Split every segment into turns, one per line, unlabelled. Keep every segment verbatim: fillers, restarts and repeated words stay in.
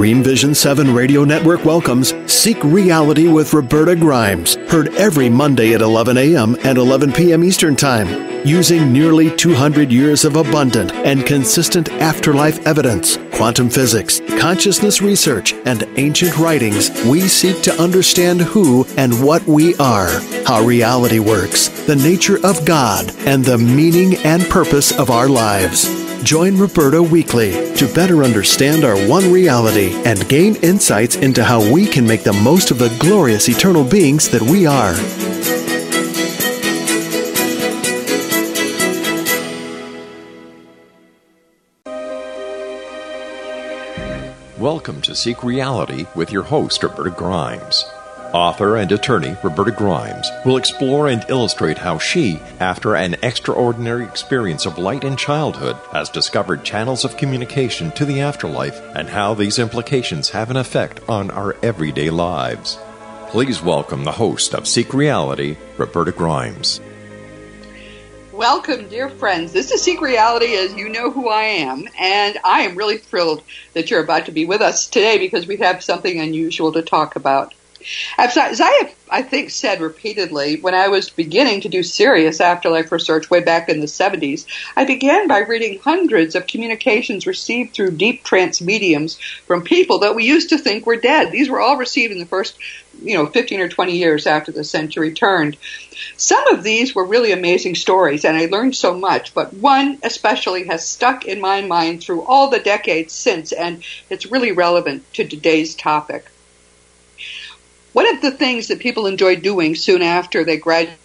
Dream Vision seven Radio Network welcomes Seek Reality with Roberta Grimes, heard every Monday at eleven a.m. and eleven p.m. Eastern Time. Using nearly two hundred years of abundant and consistent afterlife evidence, quantum physics, consciousness research, and ancient writings, we seek to understand who and what we are, how reality works, the nature of God, and the meaning and purpose of our lives. Join Roberta weekly to better understand our one reality and gain insights into how we can make the most of the glorious eternal beings that we are.
Welcome to Seek Reality with your host, Roberta Grimes. Author and attorney Roberta Grimes will explore and illustrate how she, after an extraordinary experience of light in childhood, has discovered channels of communication to the afterlife and how these implications have an effect on our everyday lives. Please welcome the host of Seek Reality, Roberta Grimes.
Welcome, dear friends. This is Seek Reality, as you know who I am, and I am really thrilled that you're about to be with us today because we have something unusual to talk about. As I have, I think, said repeatedly, when I was beginning to do serious afterlife research way back in the seventies, I began by reading hundreds of communications received through deep trance mediums from people that we used to think were dead. These were all received in the first, you know, fifteen or twenty years after the century turned. Some of these were really amazing stories, and I learned so much, but one especially has stuck in my mind through all the decades since, and it's really relevant to today's topic. One of the things that people enjoy doing soon after they graduate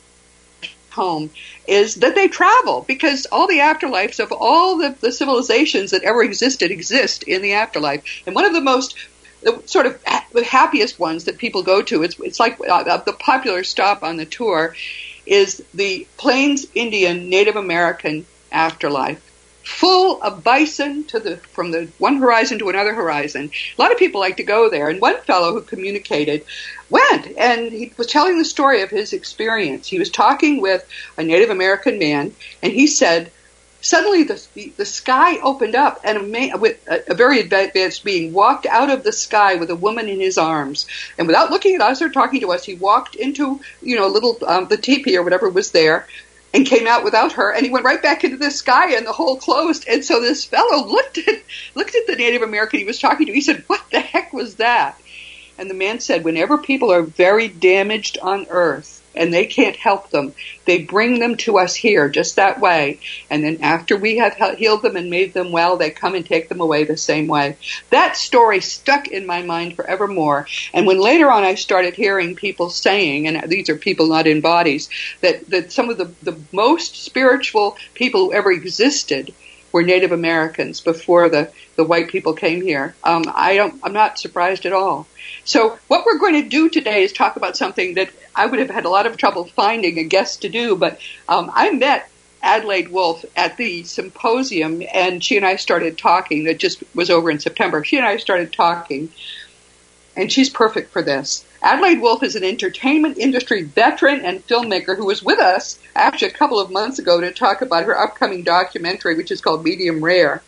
home is that they travel, because all the afterlives of all the, the civilizations that ever existed exist in the afterlife. And one of the most the sort of the happiest ones that people go to, it's, it's like uh, the popular stop on the tour, is the Plains Indian Native American afterlife. Full of bison to the from the one horizon to another horizon. A lot of people like to go there. And one fellow who communicated went, and he was telling the story of his experience. He was talking with a Native American man, and he said, suddenly the the, the sky opened up, and a, man, with a, a very advanced being walked out of the sky with a woman in his arms. And without looking at us or talking to us, he walked into, you know, a little um, the teepee or whatever was there, and came out without her, and he went right back into the sky, and the hole closed. And so this fellow looked at looked at the Native American he was talking to. He said, "What the heck was that?" And the man said, whenever people are very damaged on Earth, and they can't help them, they bring them to us here just that way. And then after we have healed them and made them well, they come and take them away the same way. That story stuck in my mind forevermore. And when later on I started hearing people saying, and these are people not in bodies, that, that some of the, the most spiritual people who ever existed were Native Americans before the, the white people came here. Um, I don't, I'm not surprised at all. So what we're going to do today is talk about something that I would have had a lot of trouble finding a guest to do, but um, I met Adelaide Wolfe at the symposium, and she and I started talking. That just was over in September. She and I started talking, and she's perfect for this. Adelaide Wolfe is an entertainment industry veteran and filmmaker who was with us actually a couple of months ago to talk about her upcoming documentary, which is called Medium Rare.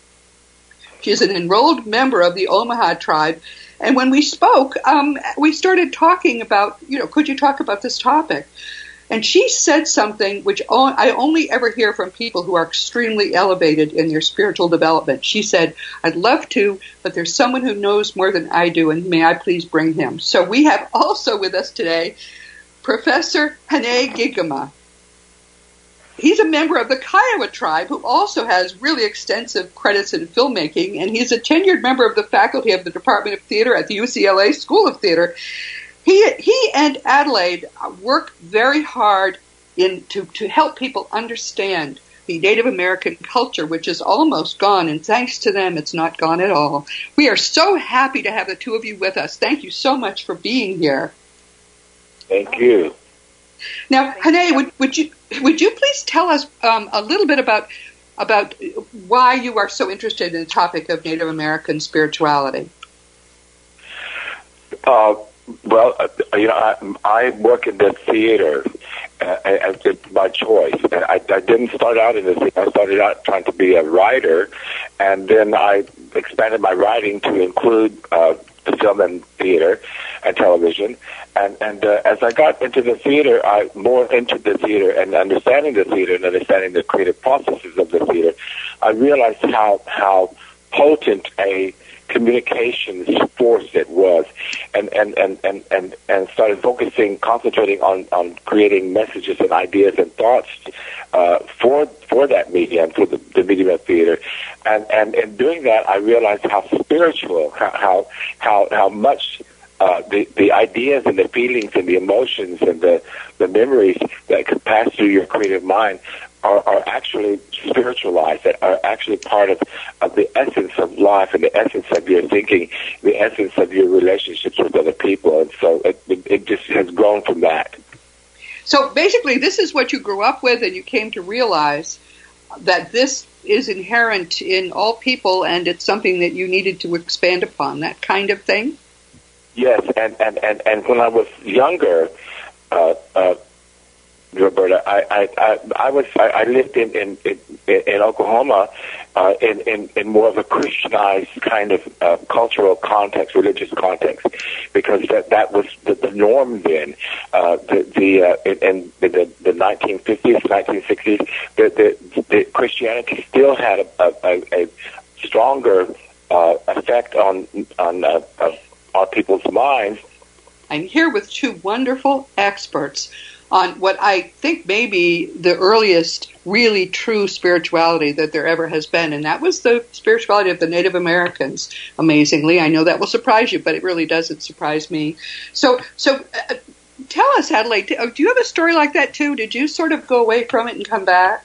She is an enrolled member of the Omaha tribe. And when we spoke, um, we started talking about, you know, could you talk about this topic? And she said something which I only ever hear from people who are extremely elevated in their spiritual development. She said, I'd love to, but there's someone who knows more than I do, and may I please bring him? So we have also with us today Professor Hane Gigema. He's a member of the Kiowa tribe who also has really extensive credits in filmmaking, and he's a tenured member of the faculty of the Department of Theater at the U C L A School of Theater. He he and Adelaide work very hard in to, to help people understand the Native American culture, which is almost gone, and thanks to them, it's not gone at all. We are so happy to have the two of you with us. Thank you so much for being here.
Thank you.
Now, Hane, would, would you would you please tell us um, a little bit about about why you are so interested in the topic of Native American spirituality?
Uh, well, uh, you know, I, I work in the theater uh, as by choice. And I, I didn't start out in the theater. I started out trying to be a writer, and then I expanded my writing to include uh, the film and theater and television. And, and uh, as I got into the theater, I more into the theater and understanding the theater and understanding the creative processes of the theater, I realized how how potent a communications force it was, and and, and, and, and and started focusing, concentrating on, on creating messages and ideas and thoughts uh, for for that medium, for the, the medium of theater. And, and in doing that, I realized how spiritual, how how how, how much uh, the the ideas and the feelings and the emotions and the, the memories that could pass through your creative mind Are, are actually spiritualized, that are actually part of, of the essence of life and the essence of your thinking, the essence of your relationships with other people. And so it, it, it just has grown from that.
So basically, this is what you grew up with, and you came to realize that this is inherent in all people, and it's something that you needed to expand upon, that kind of thing?
Yes, and, and, and, and when I was younger, uh, uh, Roberta, I I I, I was I, I lived in in in, in Oklahoma, uh, in, in in more of a Christianized kind of uh, cultural context, religious context, because that that was the, the norm then. Uh, the the uh, in, in the the nineteen fifties, nineteen sixties, the, the the Christianity still had a a, a stronger uh, effect on on uh, uh, on people's minds.
I'm here with two wonderful experts on what I think may be the earliest really true spirituality that there ever has been, and that was the spirituality of the Native Americans, amazingly. I know that will surprise you, but it really doesn't surprise me. So so uh, tell us, Adelaide, do you have a story like that too? Did you sort of go away from it and come back?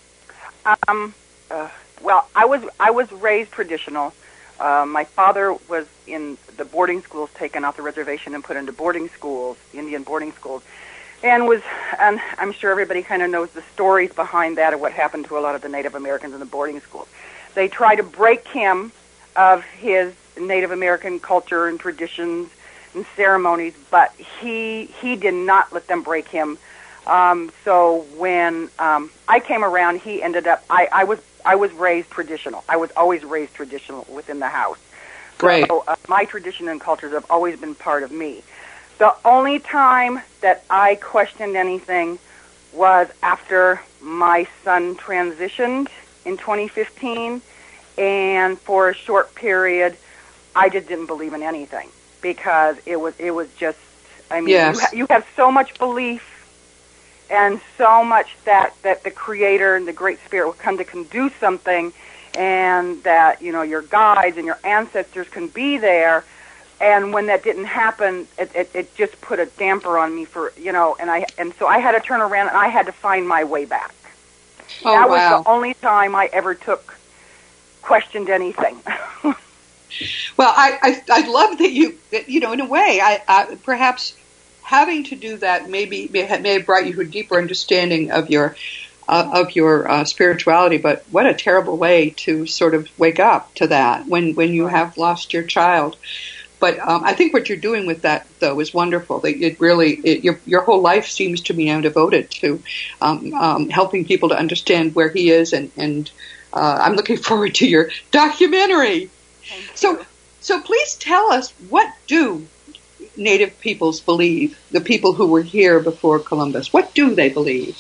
Um, uh, well, I was I was raised traditional. Uh, my father was in the boarding schools, taken off the reservation and put into boarding schools, Indian boarding schools. And was, and I'm sure everybody kind of knows the stories behind that of what happened to a lot of the Native Americans in the boarding schools. They tried to break him of his Native American culture and traditions and ceremonies, but he he did not let them break him. Um, so when um, I came around, he ended up. I, I was I was raised traditional. I was always raised traditional within the house.
Great.
So uh, my tradition and cultures have always been part of me. The only time that I questioned anything was after my son transitioned in twenty fifteen, and for a short period, I just didn't believe in anything because it was it was just. I mean,
yes.
you, ha- you have so much belief and so much that that the Creator and the Great Spirit will come to can do something, and that you know your guides and your ancestors can be there. And when that didn't happen, it, it, it just put a damper on me for, you know, and I and so I had to turn around and I had to find my way back.
Oh,
that
wow.
was the only time I ever took, questioned anything.
Well, I, I I love that you, that, you know, in a way, I, I perhaps having to do that maybe may have, may have brought you to a deeper understanding of your uh, of your uh, spirituality. But what a terrible way to sort of wake up to that when when you have lost your child. But um, I think what you're doing with that, though, is wonderful. That it really, it, your your whole life seems to be now devoted to um, um, helping people to understand where he is, and and uh, I'm looking forward to your documentary. So, so please tell us, what do Native peoples believe? The people who were here before Columbus, what do they believe?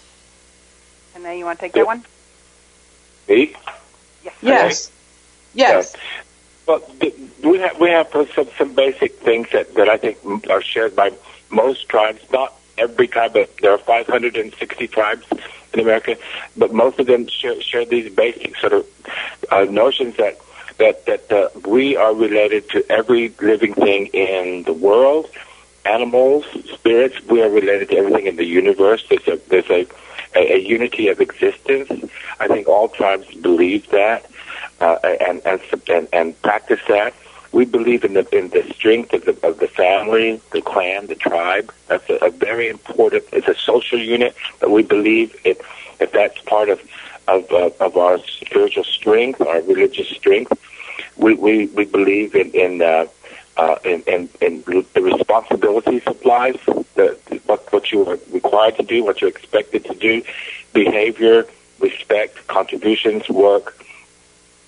And then you want to take that one?
Me?
Yes.
Yes. Yes.
Yeah. Well, we have we have some some basic things that, that I think are shared by most tribes. Not every tribe, but there are five hundred sixty tribes in America. But most of them share, share these basic sort of uh, notions that that that uh, we are related to every living thing in the world, animals, spirits. We are related to everything in the universe. There's a there's a, a, a unity of existence. I think all tribes believe that. Uh, and, and and and practice that. We believe in the in the strength of the of the family, the clan, the tribe. That's a, a very important. It's a social unit that we believe if if that's part of of uh, of our spiritual strength, our religious strength. We we, we believe in in, uh, uh, in in in the responsibilities of life, the what what you are required to do, what you're expected to do, behavior, respect, contributions, work.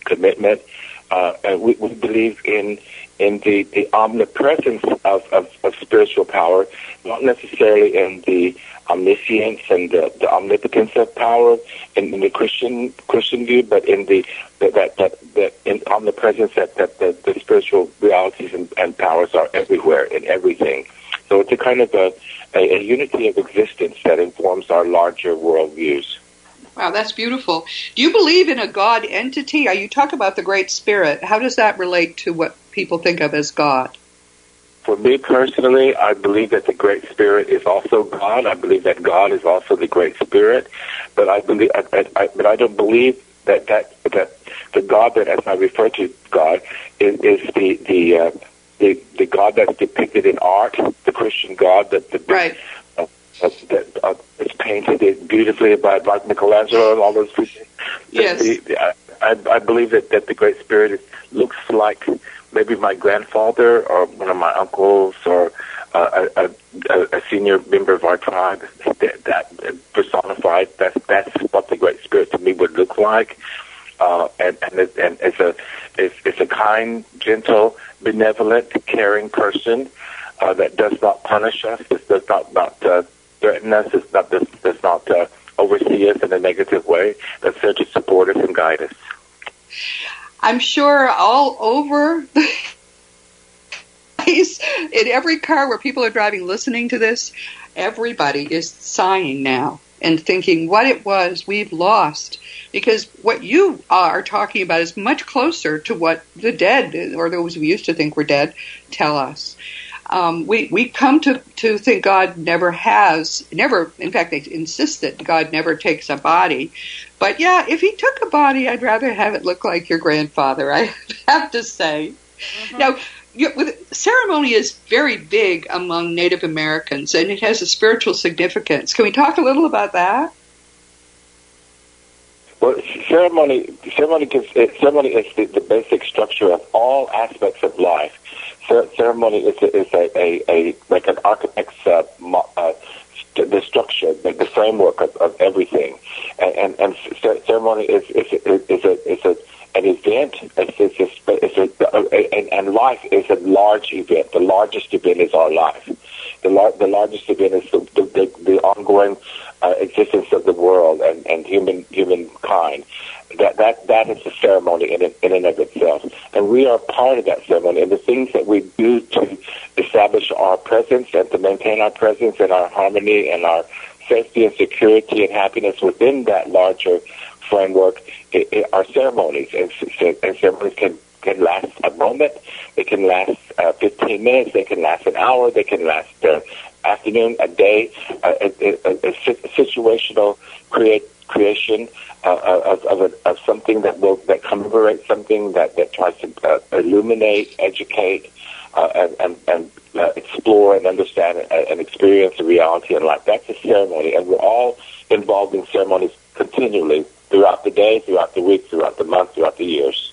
commitment. Uh, and we, we believe in in the, the omnipresence of, of, of spiritual power, not necessarily in the omniscience and the, the omnipotence of power in, in the Christian Christian view, but in the that that, that, that in omnipresence that, that the, the spiritual realities and, and powers are everywhere in everything. So it's a kind of a, a, a unity of existence that informs our larger worldviews.
Wow, that's beautiful. Do you believe in a God entity? You talk about the Great Spirit. How does that relate to what people think of as God?
For me personally, I believe that the Great Spirit is also God. I believe that God is also the Great Spirit, but I believe, I, I, I, but I don't believe that that that the God that, as I refer to God, is, is the the, uh, the the God that's depicted in art, the Christian God that the
right.
Uh, uh, that uh, is painted beautifully by like Michelangelo and all those people.
Yes.
The, the, I, I believe that, that the Great Spirit is, looks like maybe my grandfather or one of my uncles or uh, a, a, a senior member of our tribe that, that personified. That's that's what the Great Spirit to me would look like. Uh, and and, it, and it's a it's, it's a kind, gentle, benevolent, caring person uh, that does not punish us. It does not not uh, threaten us. It's not does, does not uh, oversee us in a negative way. That's there to support us and guide us.
I'm sure all over the place, in every car where people are driving listening to this, everybody is sighing now and thinking what it was we've lost. Because what you are talking about is much closer to what the dead, or those we used to think were dead, tell us. Um, we, we come to, to think God never has, never, in fact, they insist that God never takes a body. But yeah, if he took a body, I'd rather have it look like your grandfather, I have to say. Mm-hmm. Now, you, with, ceremony is very big among Native Americans, and it has a spiritual significance. Can we talk a little about that?
Well, ceremony, ceremony, ceremony is the, the basic structure of all aspects of life. Ceremony is a, is a, a, a like an architect's uh, uh, the structure, the, the framework of, of everything, and and, and ceremony is is is a is a an event. It's, it's a, it's a, and, and life is a large event. The largest event is our life. The lar- the largest event is the the, the, the ongoing uh, existence of the world and, and human humankind. That that that is a ceremony in in and of itself, and we are part of that ceremony. And the things that we do to establish our presence and to maintain our presence and our harmony and our safety and security and happiness within that larger framework it, it, are ceremonies. And, and ceremonies can can last a moment, they can last uh, fifteen minutes, they can last an hour, they can last an afternoon, a day, uh, a, a, a, a situational create creation. Uh, of, of, a, of something that will that commemorates something that, that tries to uh, illuminate, educate, uh, and, and, and uh, explore and understand and, and experience the reality in life. That's a ceremony, and we're all involved in ceremonies continually throughout the day, throughout the week, throughout the month, throughout the years.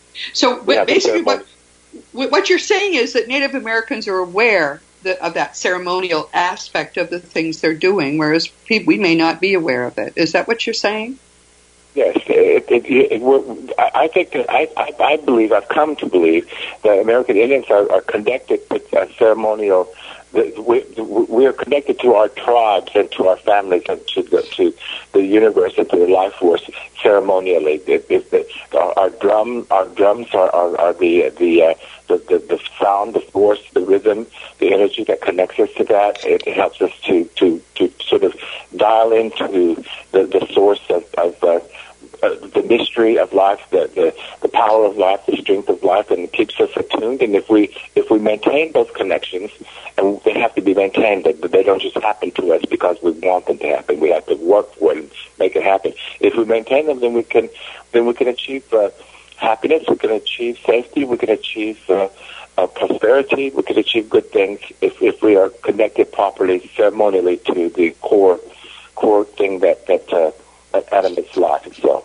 So basically what, what you're saying is that Native Americans are aware the, of that ceremonial aspect of the things they're doing, whereas we may not be aware of it. Is that what you're saying?
Yes, it, it, it, we're, I think that I, I, I believe, I've come to believe that American Indians are, are connected with uh, ceremonial. We, we are connected to our tribes and to our families and to the, to the universe and to the life force ceremonially. It, it, it, our, our drum, our drums are, are, are the the, uh, the the the sound, the force, the rhythm, the energy that connects us to that. It, it helps us to, to, to sort of dial into the, the source of, of uh, Uh, the mystery of life, the, the the power of life, the strength of life, and it keeps us attuned. And if we if we maintain those connections, and they have to be maintained, but they don't just happen to us because we want them to happen. We have to work for it and make it happen. If we maintain them, then we can then we can achieve uh, happiness. We can achieve safety. We can achieve uh, uh, prosperity. We can achieve good things if if we are connected properly, ceremonially, to the core core thing that that. Uh, animates life itself.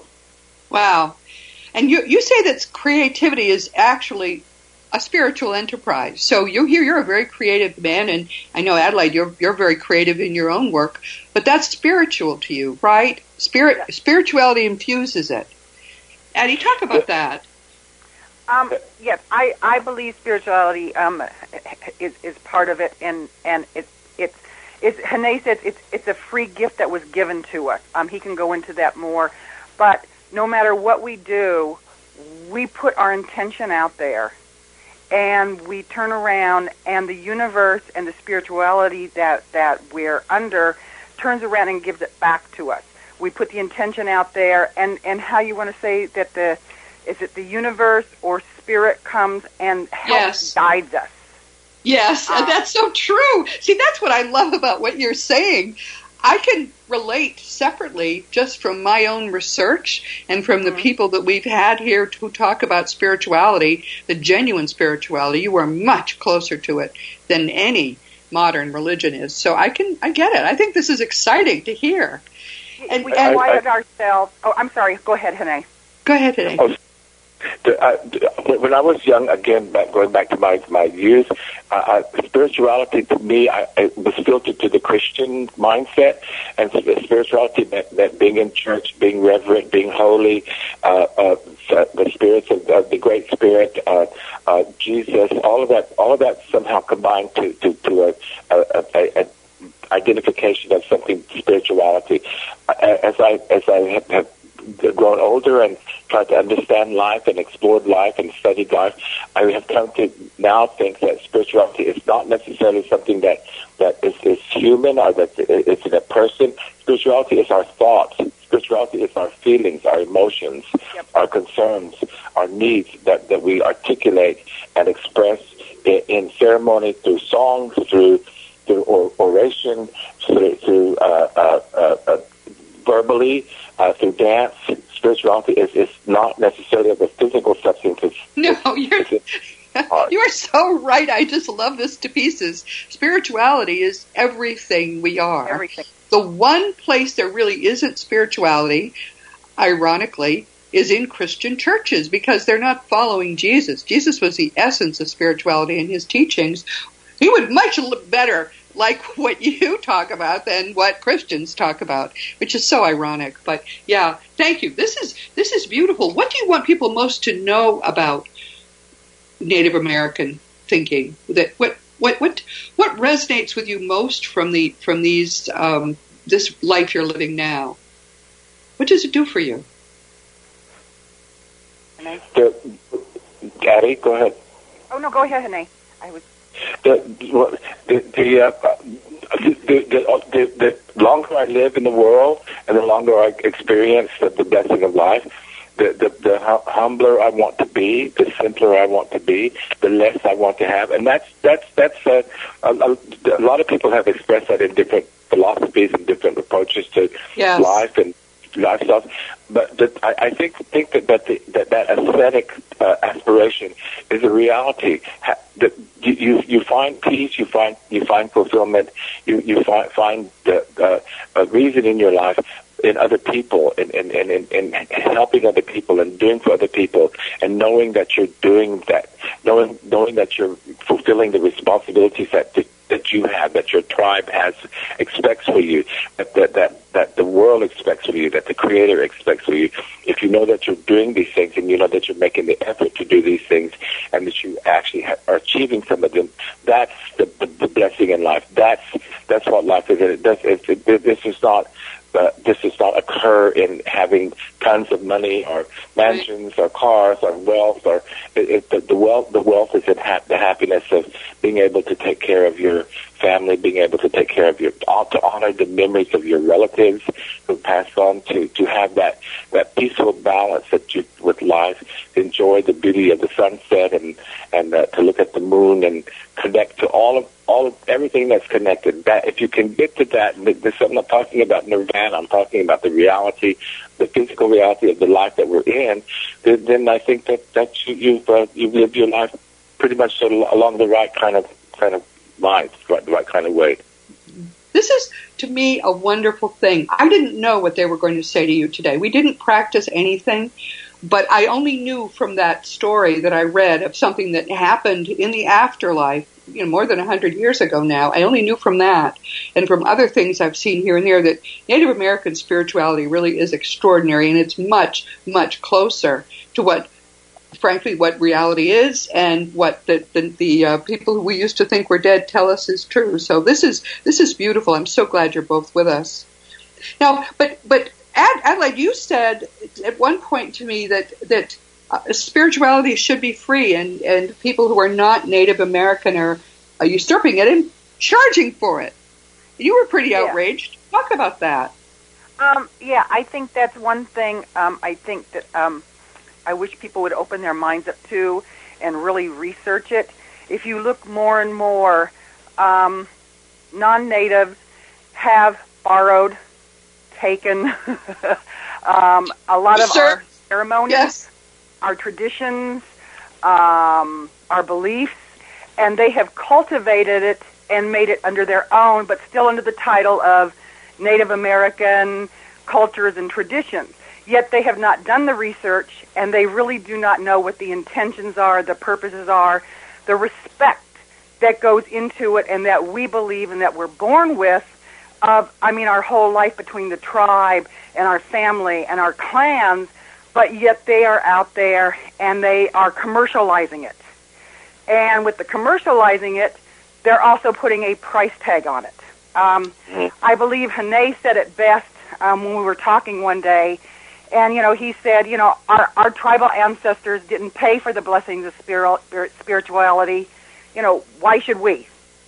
Wow. And you you say that creativity is actually a spiritual enterprise. So you here you're a very creative man, and I know Adelaide, you're you're very creative in your own work, but that's spiritual to you, right? Spirit spirituality infuses it. Addie, talk about that.
Um, yes, I, I believe spirituality um, is is part of it, and and it's it's it's Hene said it's it's a free gift that was given to us. Um, he can go into that more, but no matter what we do, we put our intention out there, and we turn around, and the universe and the spirituality that that we're under turns around and gives it back to us. We put the intention out there, and and how you want to say that the is it the universe or spirit comes and helps
yes.
guides us?
Yes,
uh,
and that's so true. See, that's what I love about what you're saying. I can relate separately just from my own research and from the mm-hmm. people that we've had here to talk about spirituality, the genuine spirituality. You are much closer to it than any modern religion is. So I can, I get it. I think this is exciting to hear.
And we and, quieted ourselves. Oh, I'm sorry. Go ahead, Hene.
Go ahead, Hene.
Oh, the, uh, when I was young, again, back, going back to my my years, uh, uh, spirituality to me I, it was filtered to the Christian mindset, and spirituality meant, meant being in church, being reverent, being holy, uh, uh, the spirits of, of the Great Spirit, uh, uh, Jesus, all of that, all of that somehow combined to to, to a, a, a, a identification of something spirituality. As I as I have, have grown older and tried to understand life and explored life and studied life, I have come to now think that spirituality is not necessarily something that, that is, is human or that is in a person. Spirituality is our thoughts. Spirituality is our feelings, our emotions, yep. our concerns, our needs that, that we articulate and express in, in ceremony, through songs, through through oration, through, through uh, uh, uh, uh, verbally, uh, through dance. Spirituality is, is not necessarily of a physical substance. It's,
no, you're you are so right. I just love this to pieces. Spirituality is everything we are.
Everything.
The one place there really isn't spirituality, ironically, is in Christian churches, because they're not following Jesus. Jesus was the essence of spirituality in his teachings. He would much better like what you talk about than what Christians talk about, which is so ironic. But yeah, thank you. This is this is beautiful. What do you want people most to know about Native American thinking? That what what what what resonates with you most from the from these um, this life you're living now? What does it do for you?
The, Addie, go ahead.
Oh no, go ahead, Hene. I was.
The the the, uh, the, the, the the longer I live in the world and the longer I experience the, the blessing of life, the, the the humbler I want to be, the simpler I want to be, the less I want to have, and that's that's that's uh, a, a, a lot of people have expressed that in different philosophies and different approaches to
yes.
life and lifestyles. But the, I, I think think that that the, that, that aesthetic uh, aspiration is a reality. Ha, that you, you you find peace, you find you find fulfillment, you you find find the, the a reason in your life in other people, and in, in, in, in helping other people and doing for other people, and knowing that you're doing that, knowing knowing that you're fulfilling the responsibilities that that, that you have, that your tribe has expects for you, that that that that the world expects for you, that the Creator expects for you. If you know that you're doing these things, and you know that you're making the effort to do these things, and that you actually ha- are achieving some of them, that's the, the, the blessing in life. That's that's what life is. It does. It, it, this is not. Uh, this does not occur in having tons of money or mansions or cars or wealth, or it, it, the, the wealth. The wealth is in ha- the happiness of being able to take care of your family, being able to take care of your, to honor the memories of your relatives who passed on, to to have that that peaceful balance that you with life, to enjoy the beauty of the sunset, and and uh, to look at the moon and connect to all of all of everything that's connected. That if you can get to that, this, I'm not talking about nirvana. I'm talking about the reality, the physical reality of the life that we're in. Then, then I think that that you, you've uh, you've lived your life pretty much sort of along the right kind of kind of lines, right, the right kind of way.
This is, to me, a wonderful thing. I didn't know what they were going to say to you today. We didn't practice anything, but I only knew from that story that I read of something that happened in the afterlife you know, more than one hundred years ago now. I only knew from that and from other things I've seen here and there that Native American spirituality really is extraordinary, and it's much, much closer to what, frankly, what reality is and what the the, the uh, people who we used to think were dead tell us is true. So this is this is beautiful. I'm so glad you're both with us. Now, but but Adelaide, you said at one point to me that that uh, spirituality should be free, and, and people who are not Native American are, are usurping it and charging for it. You were pretty
yeah.
outraged. Talk about that.
Um, yeah, I think that's one thing. Um, I think that um, I wish people would open their minds up to and really research it. If you look more and more, um, non-natives have borrowed, taken um, a lot of
sure.
our ceremonies,
yes.
our traditions, um, our beliefs, and they have cultivated it and made it under their own, but still under the title of Native American cultures and traditions. Yet they have not done the research, and they really do not know what the intentions are, the purposes are, the respect that goes into it, and that we believe and that we're born with of, I mean, our whole life between the tribe and our family and our clans, but yet they are out there and they are commercializing it. And with the commercializing it, they're also putting a price tag on it. Um, I believe Hene said it best um, when we were talking one day, and, you know, he said, you know, our, our tribal ancestors didn't pay for the blessings of spirit, spirituality. You know, why should we?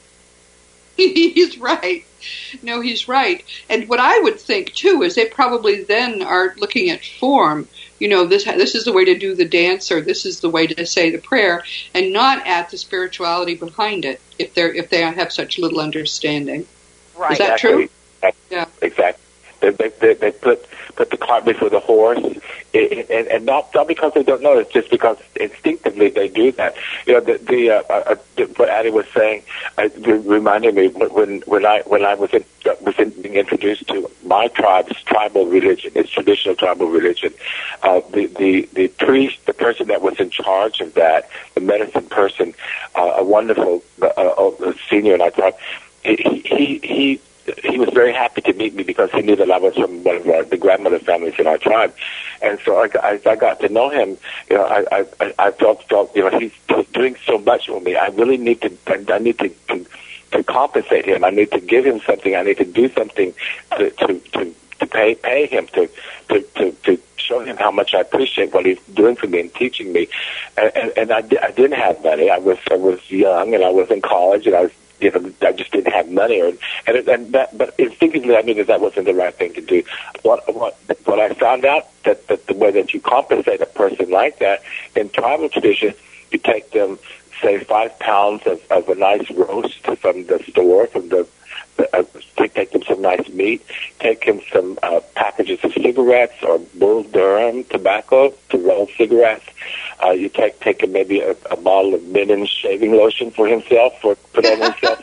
He's right. No, he's right. And what I would think, too, is they probably then are looking at form. You know, this this is the way to do the dance, or this is the way to say the prayer, and not at the spirituality behind it, if they're if they have such little understanding.
Right.
Is that
exactly.
true? Yeah.
Exactly. They, they, they put put the cart before the horse, it, and, and not not because they don't know. It's just because instinctively they do that. You know, the, the uh, uh, what Addie was saying uh, reminded me when when I when I was in, uh, was in, being introduced to my tribe's tribal religion, its traditional tribal religion. Uh, the the the priest, the person that was in charge of that, the medicine person, uh, a wonderful uh, uh, senior in our tribe. He he. he He was very happy to meet me because he knew that I was from one of our, the grandmother families in our tribe, and so I, I, I got to know him. You know, I, I, I felt, felt, you know, he's doing so much for me. I really need to, I need to, to, to compensate him. I need to give him something. I need to do something to, to, to, to pay, pay him to, to, to, to show him how much I appreciate what he's doing for me and teaching me. And, and, and I, I didn't have money. I was, I was young, and I was in college, and I was. You know, I just didn't have money, or, and and that, but instinctively I knew that that wasn't the right thing to do. What what what I found out that that the way that you compensate a person like that in tribal tradition, you take them, say, five pounds of, of a nice roast from the store, from the, the uh, take, take them some nice meat, take them some uh, packages of cigarettes or Bull Durham tobacco to roll cigarettes. Uh, you take take him maybe a, a bottle of Men's shaving lotion for himself, for put on himself,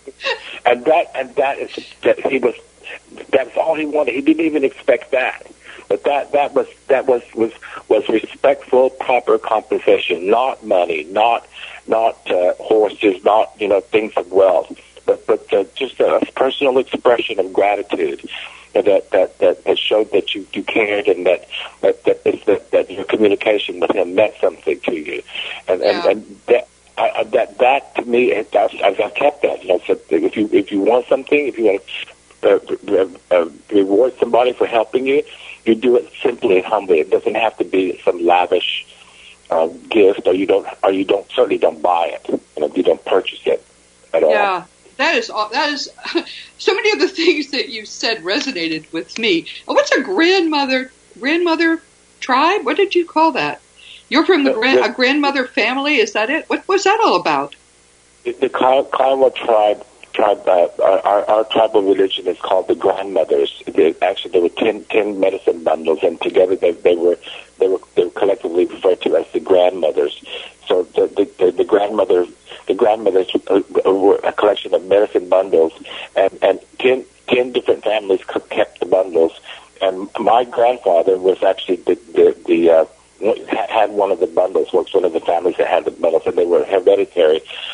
and that and that is that he was. That's all he wanted. He didn't even expect that, but that that was that was was was respectful, proper compensation, not money, not not uh, horses, not you know things of wealth, but but uh, just a personal expression of gratitude. That that that, that showed that you, you cared, and that that that, that that your communication with him meant something to you, and
yeah.
and, and that I, that that to me, I've, I've kept that. You know, so if you if you want something, if you want to uh, uh, reward somebody for helping you, you do it simply and humbly. It doesn't have to be some lavish uh, gift, or you don't, or you don't certainly don't buy it. You know, you don't purchase it at all.
Yeah. That is all. That is so many of the things that you said resonated with me. What's a grandmother grandmother tribe? What did you call that? You're from the, the, grand,
the a
grandmother family. Is that it? What was that all about?
The, the Kiowa tribe. Tribe. Uh, our, our tribal religion is called the grandmothers. They, actually, there were ten, ten medicine bundles, and together they, they were they were they were collectively referred to as the grandmothers. So the the, the, the grandmother. The grandmothers were a collection of medicine bundles, and, and ten, ten different families kept the bundles. And my grandfather was actually the, the, the uh, had one of the bundles, was one of the families that had the bundles, and they were hereditary. And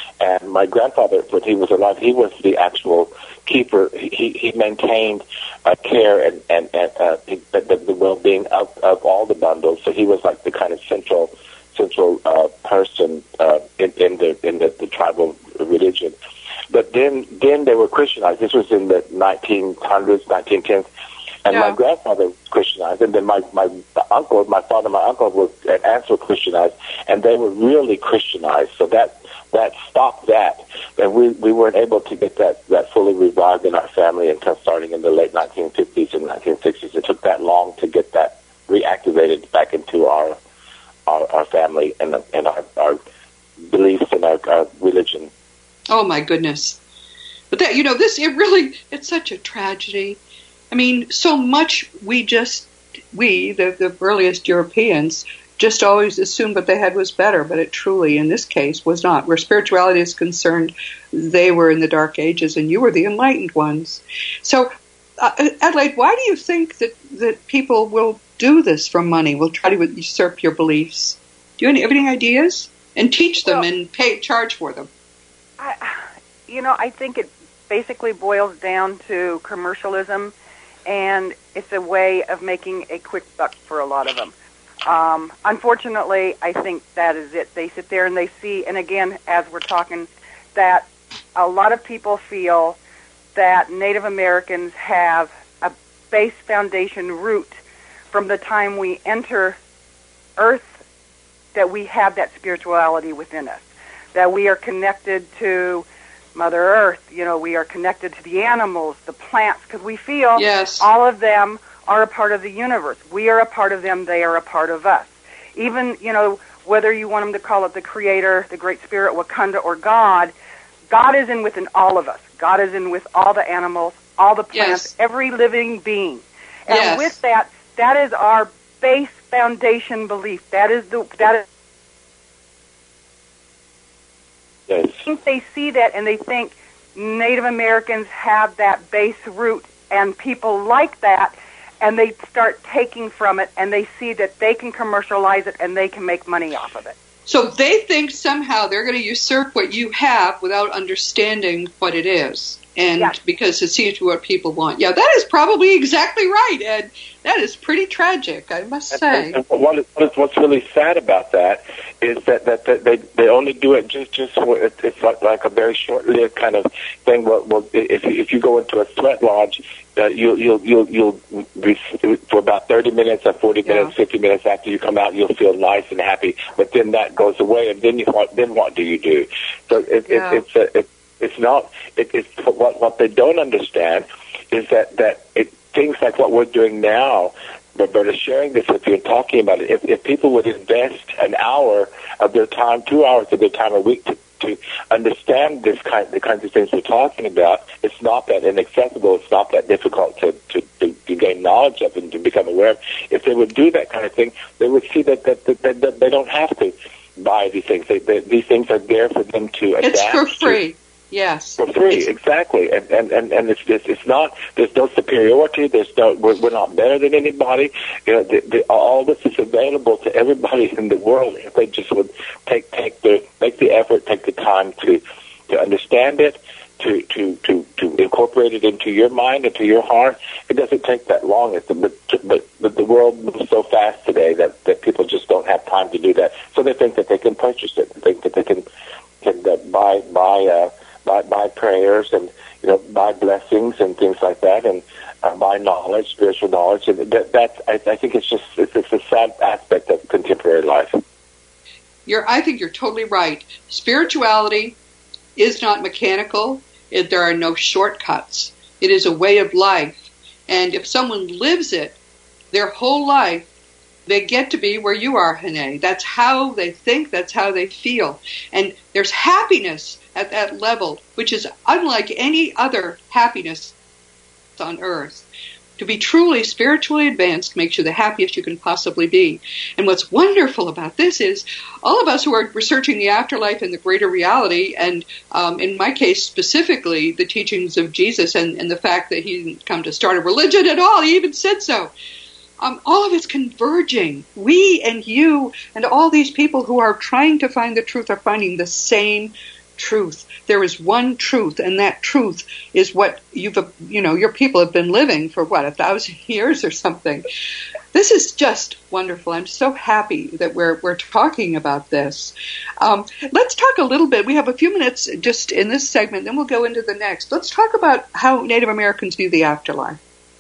my grandfather, when he was alive, he was the actual keeper. He he maintained uh, care and and, and uh, the, the, the well-being of, of all the bundles. So he was like the kind of central central uh, person uh, in, in the in the, the tribal religion. But then then they were Christianized. This was in the nineteen hundreds, nineteen tens. And yeah. my grandfather was Christianized, and then my, my uncle, my father, my uncle was, and aunts were Christianized, and they were really Christianized. So that that stopped that, and we we weren't able to get that, that fully revived in our family until starting in the late nineteen fifties and nineteen sixties. It took that long to get that reactivated back into our our, our family and and our, our beliefs and our, our religion.
Oh my goodness! But that you know this it really it's such a tragedy. I mean, so much we just, we, the, the earliest Europeans, just always assumed what they had was better, but it truly, in this case, was not. Where spirituality is concerned, they were in the Dark Ages, and you were the enlightened ones. So, uh, Adelaide, why do you think that, that people will do this for money, will try to usurp your beliefs? Do you have any ideas? And teach them well, and pay charge for them?
I, you know, I think it basically boils down to commercialism. And it's a way of making a quick buck for a lot of them. Um, unfortunately, I think that is it. They sit there and they see, and again, as we're talking, that a lot of people feel that Native Americans have a base foundation root from the time we enter Earth, that we have that spirituality within us, that we are connected to Mother Earth, you know, we are connected to the animals, the plants, because we feel
yes.
all of them are a part of the universe. We are a part of them, they are a part of us. Even, you know, whether you want them to call it the Creator, the Great Spirit, Wakanda, or God, God is in within all of us. God is in with all the animals, all the plants,
yes.
every living being. And
yes.
with that, that is our base foundation belief. That is the, that is, I think they see that and they think Native Americans have that base root and people like that, and they start taking from it and they see that they can commercialize it and they can make money off of it.
So they think somehow they're going to usurp what you have without understanding what it is. And
yes.
because it seems to be what people want. Yeah, that is probably exactly right, Ed. That is pretty tragic, I must say.
And, and what is, what's really sad about that is that, that, that they they only do it just just it's like, like a very short-lived kind of thing. Well, well if if you go into a sweat lodge, uh, you'll you'll you'll you'll be for about thirty minutes or forty minutes, yeah. fifty minutes after you come out, you'll feel nice and happy. But then that goes away, and then you then what do you do? So it,
yeah.
it, it's a it, It's not. It, it's what what they don't understand is that that it, things like what we're doing now. Roberta, sharing this with you and talking about it. If, if people would invest an hour of their time, two hours of their time a week to, to understand this kind, the kinds of things we're talking about, it's not that inaccessible. It's not that difficult to, to, to, to gain knowledge of and to become aware of. If they would do that kind of thing, they would see that that, that, that, that they don't have to buy these things. They, they, these things are there for them to adapt.
It's for free.
To.
Yes.
For free, it's, exactly, and and and, and it's, it's it's not. There's no superiority. There's no. We're, we're not better than anybody. You know, the, the, all this is available to everybody in the world if they just would take take the make the effort, take the time to to understand it, to to to to incorporate it into your mind, into your heart. It doesn't take that long. It's, but but but the world moves so fast today that that people just don't have time to do that. So they think that they can purchase it. They think that they can can uh, buy buy. Uh, By, by prayers and you know by blessings and things like that, and uh, by knowledge, spiritual knowledge, and that, that's I, I think it's just it's, it's a sad aspect of contemporary life.
You're, I think you're totally right. Spirituality is not mechanical. It, there are no shortcuts. It is a way of life, and if someone lives it their whole life, they get to be where you are, Hene. That's how they think. That's how they feel, and there's happiness at that level, which is unlike any other happiness on earth. To be truly spiritually advanced makes you the happiest you can possibly be. And what's wonderful about this is all of us who are researching the afterlife and the greater reality, and um, in my case specifically, the teachings of Jesus and, and the fact that he didn't come to start a religion at all, he even said so. Um, all of it's converging. We and you and all these people who are trying to find the truth are finding the same truth. There is one truth, and that truth is what you've, you know, your people have been living for, what, a thousand years or something. This is just wonderful. I'm so happy that we're we're talking about this. Um, let's talk a little bit. We have a few minutes just in this segment, then we'll go into the next. Let's talk about how Native Americans view the afterlife.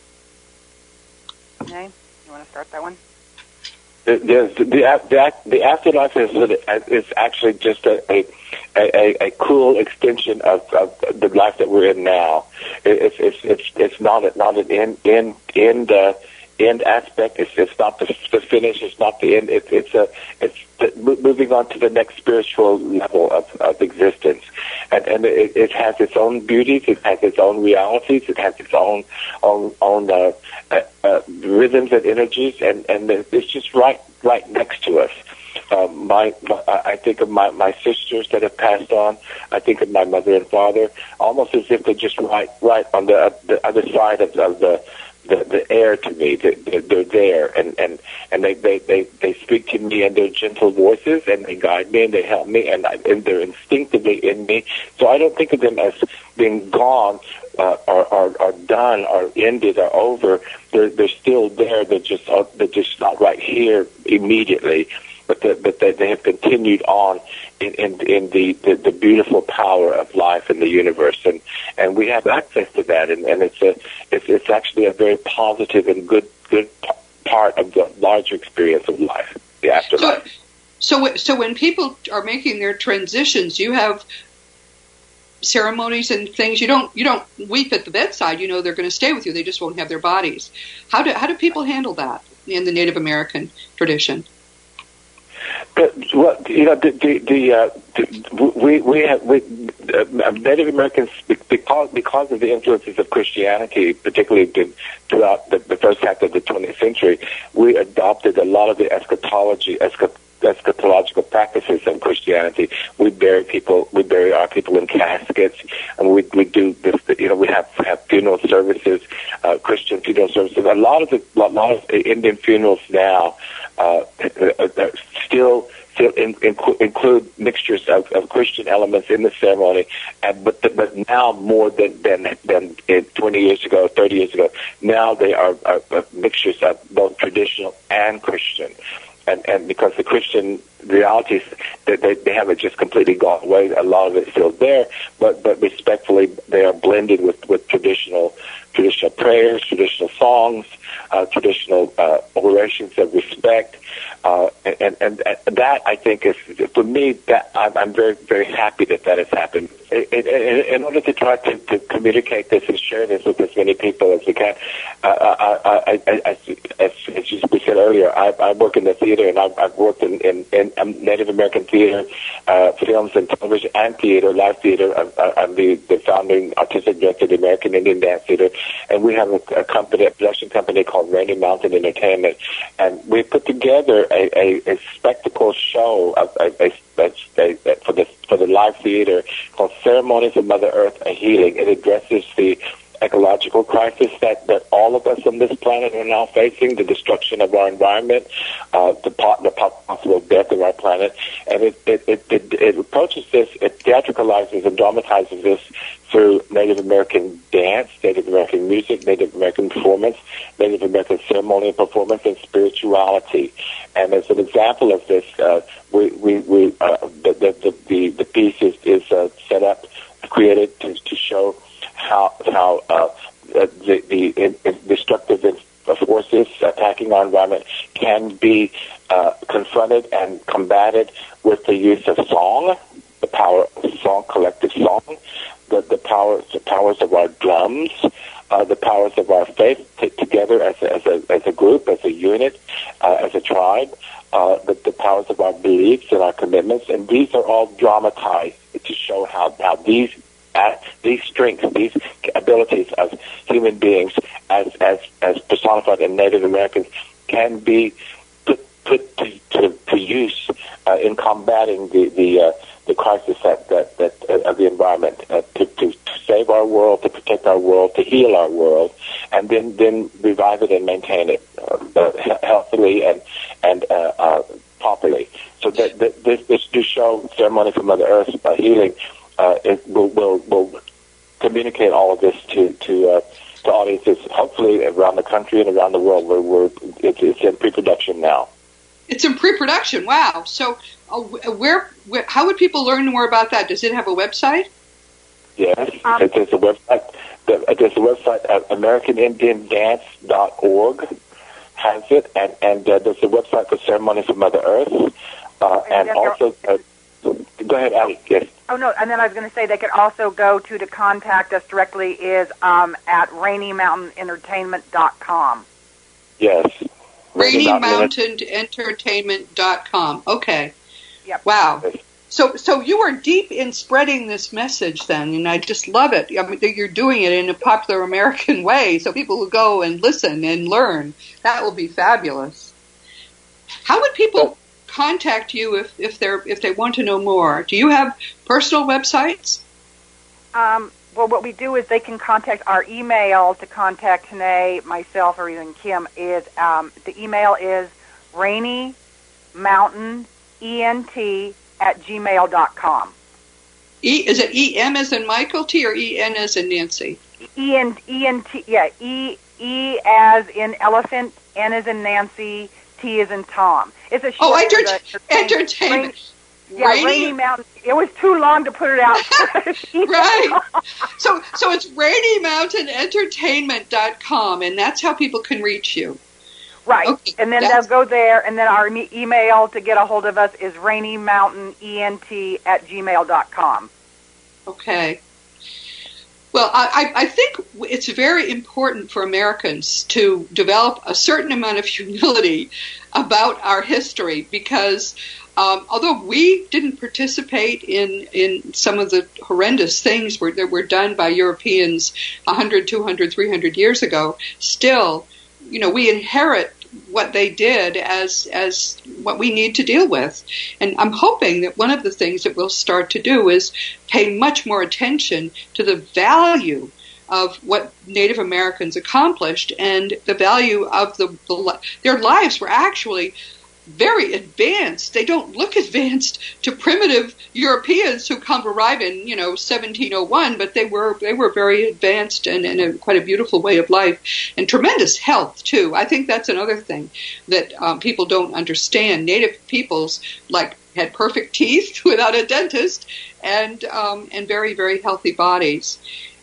Okay, you want to start that one?
Yes, the, the, the afterlife is is actually just a a, a, a cool extension of, of the life that we're in now. It's it's it's it's not a, not an end end end uh, end aspect. It's it's not the, the finish. It's not the end. It's it's a it's the, moving on to the next spiritual level of, of existence, and and it, it has its own beauties. It has its own realities. It has its own own own. Uh, Uh, uh, rhythms and energies, and, and it's just right right next to us. Uh, my, my, I think of my, my sisters that have passed on. I think of my mother and father, almost as if they're just right right on the, uh, the other side of, of the, the the air to me. They're, they're there, and, and, and they, they, they, they speak to me in their gentle voices, and they guide me, and they help me, and, I, and they're instinctively in me. So I don't think of them as being gone, uh, or, or, or done, or ended, or over. They're, they're still there. They're just uh, they're just not right here immediately, but the, but they, they have continued on in in, in the, the, the beautiful power of life in the universe, and, and we have access to that, and, and it's a it's it's actually a very positive and good good part of the larger experience of life, the afterlife.
So, so, so when people are making their transitions, you have ceremonies and things. You don't you don't weep at the bedside. You know they're going to stay with you. They just won't have their bodies. How do how do people handle that in the Native American tradition?
But, well, you know, the the, the, uh, the we we have we, uh, Native Americans, because because of the influences of Christianity, particularly throughout the, the first half of the twentieth century, we adopted a lot of the eschatology eschat. eschatological practices of Christianity. We bury people, we bury our people in caskets, and we we do this. You know, we have have funeral services, uh, Christian funeral services. A lot of the a lot of Indian funerals now uh, still still in, in, include mixtures of, of Christian elements in the ceremony, and but the, but now more than than than twenty years ago, thirty years ago, now they are, are, are mixtures of both traditional and Christian. And, and because the Christian realities, that they, they haven't just completely gone away, a lot of it's still there, but, but respectfully, they are blended with, with traditional traditional prayers, traditional songs, uh, traditional uh, orations of respect, uh, and, and, and that, I think, is, for me, that I'm, I'm very, very happy that that has happened. In, in, in order to try to, to communicate this and share this with as many people as we can, uh, I, I, I, I, as, as we said earlier, I, I work in the theater, and I've, I've worked in, in, in Native American theater, uh, films and television and theater, live theater. I'm, I'm the, the founding artistic director of the American Indian Dance Theater, and we have a, a company, a production company called Rainy Mountain Entertainment, and we put together a, a, a spectacle show of, a, a, a, a, for the for the live theater called Ceremonies of Mother Earth, A Healing. It addresses the ecological crisis that, that all of us on this planet are now facing, the destruction of our environment, uh, the, po- the possible death of our planet. And it, it, it, it, it approaches this, it theatricalizes and dramatizes this through Native American dance, Native American music, Native American performance, Native American ceremonial performance, and spirituality. And as an example of this, uh, we, we, we, uh, the, the, the, the piece is, is uh, set up, created to, to show how how uh, the, the in, in destructive forces attacking our environment can be uh, confronted and combated with the use of song, the power of song, collective song, the, the powers the powers of our drums, uh, the powers of our faith t- together as a, as a as a group, as a unit, uh, as a tribe, uh, the, the powers of our beliefs and our commitments, and these are all dramatized to show how how these. Uh, these strengths, these abilities of human beings, as as as personified in Native Americans, can be put put to, to, to use uh, in combating the the uh, the crisis that that, that uh, of the environment, uh, to, to to save our world, to protect our world, to heal our world, and then then revive it and maintain it uh, healthily and and uh, uh, properly. So that, that this this new show, Ceremony for Mother Earth, uh, Healing. uh, it will, will will communicate all of this to to uh, to audiences, hopefully around the country and around the world. Where we're it's, it's in pre-production now.
It's in pre-production. Wow. So, uh, where, where how would people learn more about that? Does it have a website?
Yes,
um,
there's a website. There's a website at American Indian Dance dot org. Has it, and and uh, there's a website for Ceremonies of Mother Earth, uh, and, and also. Uh, go ahead, Ali. Yes.
Oh no, and then I was going to say they could also go to to contact us directly is um, at Rainy Mountain Entertainment dot com.
Yes.
Rainy Mountain Entertainment dot com. Okay.
Yep.
Wow. So, so you are deep in spreading this message then, and I just love it. I mean, you're doing it in a popular American way, so people will go and listen and learn. That will be fabulous. How would people contact you if, if they're if they want to know more? Do you have personal websites?
Um, well, what we do is they can contact our email to contact Tanae, myself, or even Kim. Is um, the email is Rainy Mountain E N T at gmail dot com.
E, is it E M as in Michael T or E N as in Nancy?
E N E N T yeah E E as in elephant, N as in Nancy, T as in Tom. It's a
oh
enter-
enter- entertainment.
Rainy, yeah, Rainy, Rainy Mountain. It was too long to put it out.
Right. So so it's Rainy Mountain Entertainment dot com, and that's how people can reach you.
Right,
okay,
and then they'll go there, and then our e- email to get a hold of us is Rainy Mountain E N T at gmail dot com.
Okay. Well, I, I think it's very important for Americans to develop a certain amount of humility about our history because um, although we didn't participate in, in some of the horrendous things were, that were done by Europeans one hundred, two hundred, three hundred years ago, still, you know, we inherit what they did as as what we need to deal with. And I'm hoping that one of the things that we'll start to do is pay much more attention to the value of what Native Americans accomplished and the value of the, the their lives were actually very advanced. They don't look advanced to primitive Europeans who come arrive in, you know, seventeen oh one, but they were they were very advanced and, and a, quite a beautiful way of life and tremendous health too. I think that's another thing that um, people don't understand. Native peoples like had perfect teeth without a dentist and um, and very very healthy bodies.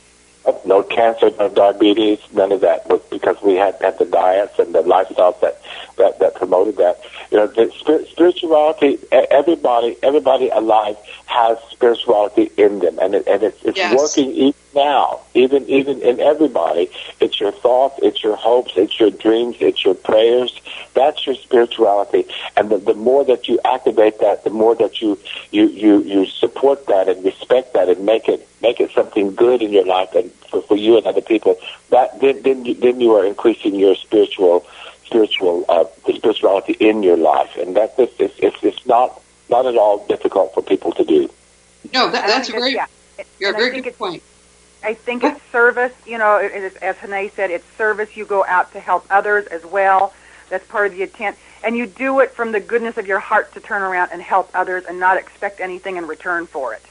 No cancer, no diabetes, none of that, because we had, had the diets and the lifestyles that, that, that promoted that. You know, the spirit, spirituality. Everybody, everybody alive has spirituality in them, and it, and it's, it's
yes.
working even now, even even in everybody. It's your thoughts, it's your hopes, it's your dreams, it's your prayers. That's your spirituality, and the, the more that you activate that, the more that you you you you support that and respect that and make it make it something good in your life and for, for you and other people. That then then you, then you are increasing your spiritual. spiritual uh, the spirituality in your life, and that it's, it's, it's not not at all difficult for people to do.
No, that, that's a very
yeah.
you're a
and
very good point.
I think it's service. You know, it is, as Hanae said, it's service. You go out to help others as well. That's part of the intent, and you do it from the goodness of your heart to turn around and help others and not expect anything in return for it.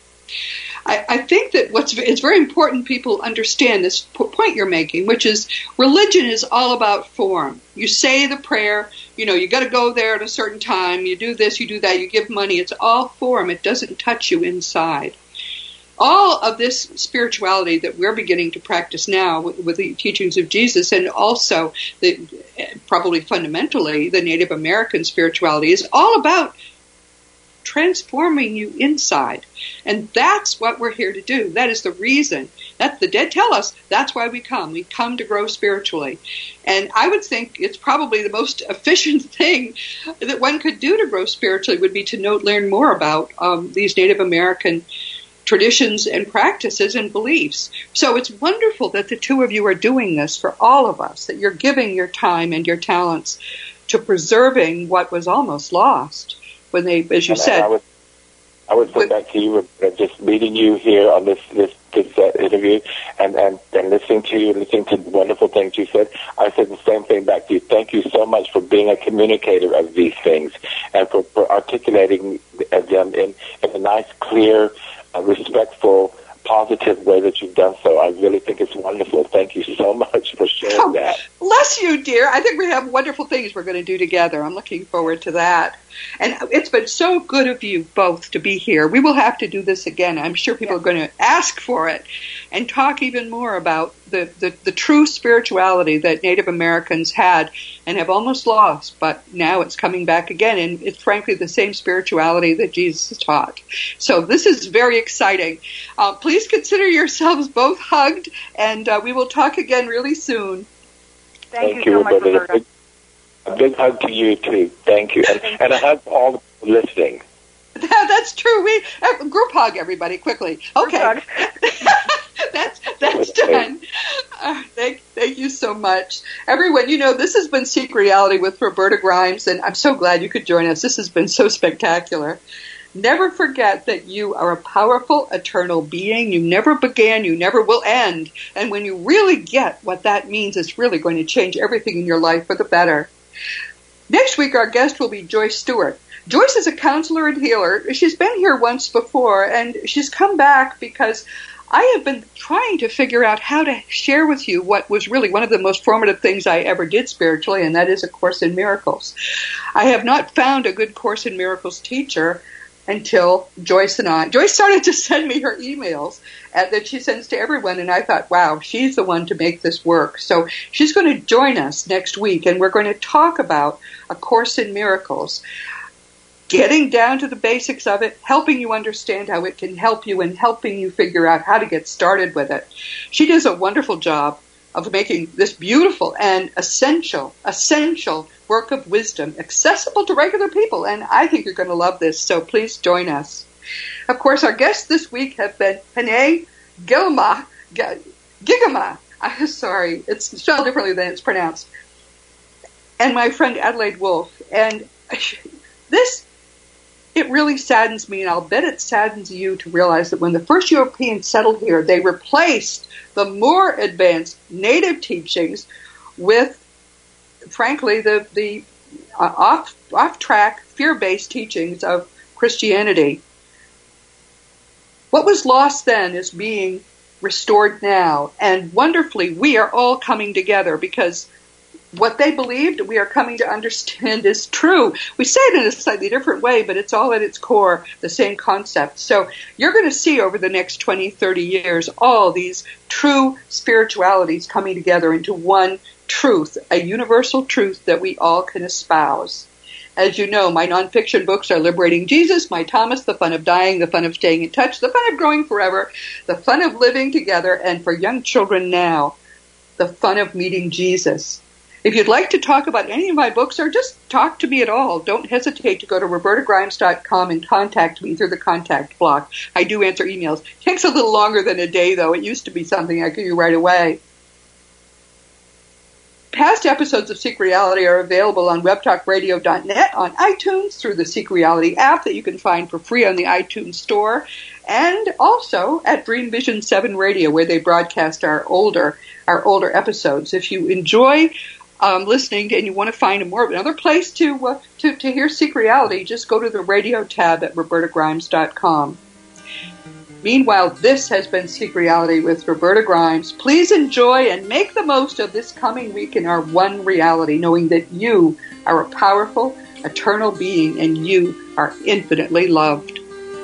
I, I think that what's it's very important people understand this point you're making, which is religion is all about form. You say the prayer, you know, you got to go there at a certain time, you do this, you do that, you give money. It's all form. It doesn't touch you inside. All of this spirituality that we're beginning to practice now with, with the teachings of Jesus, and also the probably fundamentally the Native American spirituality, is all about transforming you inside. And that's what we're here to do. That is the reason. That the dead tell us that's why we come. We come to grow spiritually. And I would think it's probably the most efficient thing that one could do to grow spiritually would be to know, learn more about um, these Native American traditions and practices and beliefs. So it's wonderful that the two of you are doing this for all of us, that you're giving your time and your talents to preserving what was almost lost when they, as you
and
said.
I would, I would say back to you, Roberta, just meeting you here on this this, this uh, interview and, and, and listening to you, listening to the wonderful things you said. I said the same thing back to you. Thank you so much for being a communicator of these things and for, for articulating them in, in a nice, clear, uh, respectful, positive way that you've done so. I really think it's wonderful. Thank you so much for sharing
oh,
that.
Bless you, dear. I think we have wonderful things we're going to do together. I'm looking forward to that. And it's been so good of you both to be here. We will have to do this again. I'm sure people yeah. are going to ask for it and talk even more about the, the, the true spirituality that Native Americans had and have almost lost, but now it's coming back again. And it's frankly the same spirituality that Jesus taught. So this is very exciting. Uh, please consider yourselves both hugged, and uh, we will talk again really soon.
Thank, Thank you so much, Roberta.
A big hug to you, too. Thank you. And, and a hug to all the people listening.
That's true. We uh, group hug everybody quickly. Okay. that's that's done. Uh, thank, thank you so much. Everyone, you know, this has been Seek Reality with Roberta Grimes, and I'm so glad you could join us. This has been so spectacular. Never forget that you are a powerful, eternal being. You never began, you never will end. And when you really get what that means, it's really going to change everything in your life for the better. Next week, our guest will be Joyce Stewart. Joyce is a counselor and healer. She's been here once before, and she's come back because I have been trying to figure out how to share with you what was really one of the most formative things I ever did spiritually, and that is A Course in Miracles. I have not found a good Course in Miracles teacher until Joyce and I. Joyce started to send me her emails uh, that she sends to everyone, and I thought, wow, she's the one to make this work. So she's going to join us next week, and we're going to talk about A Course in Miracles, getting down to the basics of it, helping you understand how it can help you, and helping you figure out how to get started with it. She does a wonderful job of making this beautiful and essential, essential work of wisdom accessible to regular people, and I think you're going to love this, so please join us. Of course, our guests this week have been Hene Gilma, Gigama, I'm sorry, it's spelled differently than it's pronounced, and my friend Adelaide Wolf, and this, it really saddens me, and I'll bet it saddens you to realize that when the first Europeans settled here, they replaced the more advanced native teachings with, frankly, the the uh, off off track, fear based teachings of Christianity. What was lost then is being restored now, and wonderfully, we are all coming together because what they believed, we are coming to understand is true. We say it in a slightly different way, but it's all at its core the same concept. So you're going to see over the next twenty, thirty years all these true spiritualities coming together into one truth, a universal truth that we all can espouse. As you know, my nonfiction books are Liberating Jesus, My Thomas, The Fun of Dying, The Fun of Staying in Touch, The Fun of Growing Forever, The Fun of Living Together, and for young children now, The Fun of Meeting Jesus. If you'd like to talk about any of my books or just talk to me at all, don't hesitate to go to roberta grimes dot com and contact me through the contact block. I do answer emails. It takes a little longer than a day, though. It used to be something I could do right away. Past episodes of Seek Reality are available on web talk radio dot net, on iTunes, through the Seek Reality app that you can find for free on the iTunes Store, and also at Dream Vision seven Radio, where they broadcast our older our older episodes. If you enjoy Um, listening and you want to find a more another place to, uh, to to hear Seek Reality, just go to the radio tab at roberta grimes dot com. Meanwhile, this has been Seek Reality with Roberta Grimes. Please enjoy and make the most of this coming week in our one reality, knowing that you are a powerful, eternal being and you are infinitely loved.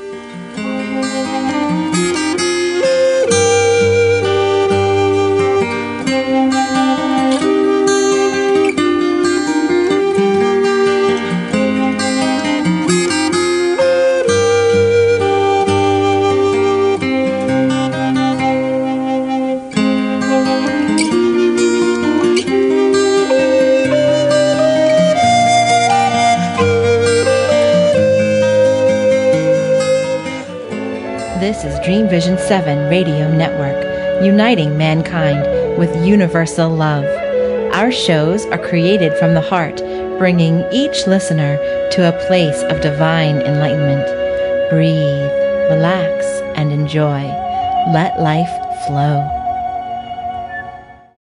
This is Dream Vision seven Radio Network, uniting mankind with universal love. Our shows are created from the heart, bringing each listener to a place of divine enlightenment. breathe, relax, and enjoy. Let life flow.